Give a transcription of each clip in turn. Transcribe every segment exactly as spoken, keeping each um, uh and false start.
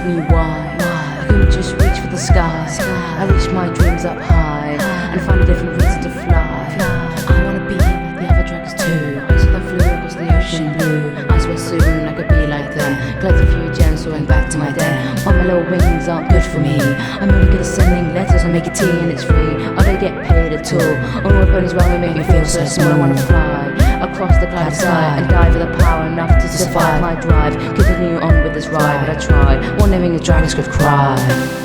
me why. I couldn't just reach for the sky. I reached my dreams up high and find a different reason to fly. I wanna be like the other dragons too. I saw them flew across the ocean blue. I swear soon I could be like them. Collect a few gems so I went back to my den. But my little wings aren't good for me. I'm only good at sending letters. I make a tea and it's free. I don't get paid at all. All my ponies round me make me feel so small. I wanna fly across the cloud sky and die for the power enough to survive my drive. Continue on with this ride, but I try. One living a dragons could cry.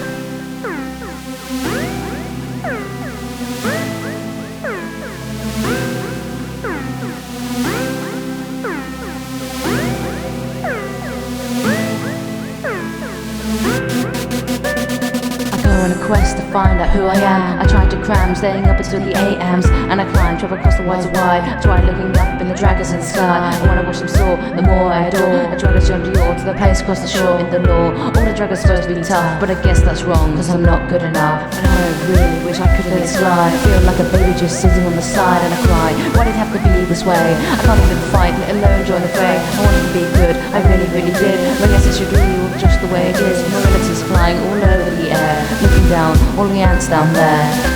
On a quest to find out who I am. I tried to cram, staying up until the A Ms. And I climbed, travel across the world wide. Tried looking up in the dragons in the sky. And when I watched them soar, the more I adore. I tried to jump the yacht to the place across the shore in the law. All the dragons supposed to be tough, but I guess that's wrong, cause I'm not good enough. And I really wish I could have slide. I feel like a baby just sitting on the side and I cry. Why did it have to be this way? I can't even fight, let alone join the fray. I wanted to be good, I really, really did. But I guess it should be all just the way it is. My relatives flying all over the air, looking down, all the ants down there.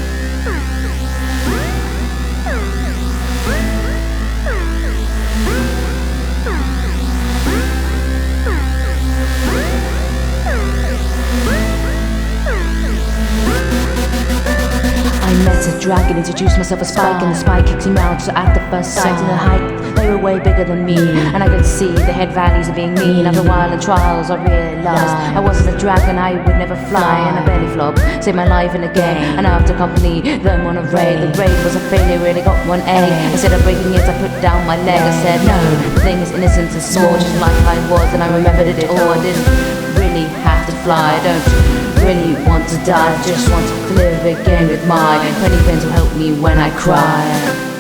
I met a dragon, introduced myself as Spike, and the spike kicked him out. So at the first sight, in the height, they were way bigger than me, and I could see the head valleys of being mean. After a while in trials, I realized I wasn't a dragon, I would never fly, and I barely flop, saved my life in a game. And after company, them on a raid. The raid was a failure, really got one egg. Instead of breaking it, I put down my leg. I said, no, the thing is innocent and small, just like I was, and I remembered it all. I didn't really have to fly, I don't really want to die, I just want to live again with my twenty pence will help me when I cry.